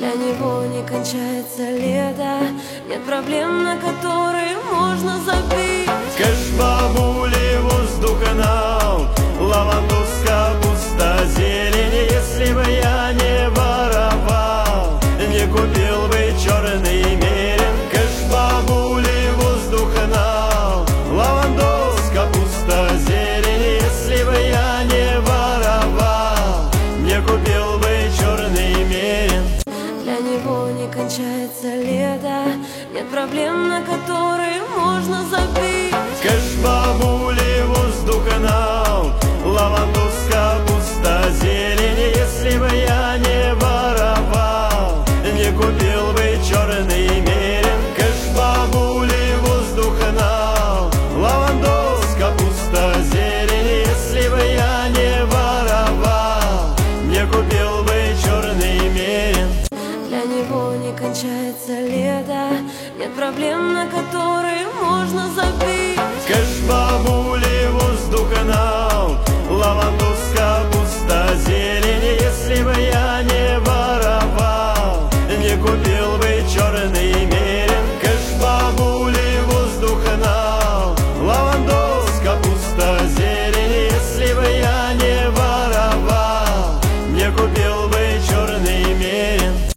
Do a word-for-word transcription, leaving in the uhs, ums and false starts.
Для него не кончается лето, нет проблем, на которые можно забить. Кэш, бабули, воздух нам, лаванду с капуста, зелень. Если бы я не воровал, не купил бы черный мерин. Кэш, бабули, воздух нам, лаванду с капуста, зелень. Если бы я не воровал, не купил бы черный мерин. Для него не кончается лето, нет проблем, на которые можно забить. Кэш, бабули, воздух нам, лаванду с капуста, зелень. Если бы я не воровал, не купил бы черный мерин. Кэш, бабули, воздух нам, лаванду с капуста, зелень. Если бы я не воровал, не купил бы черный мерин. Для него не кончается лето, нет проблем, на которые можно забить.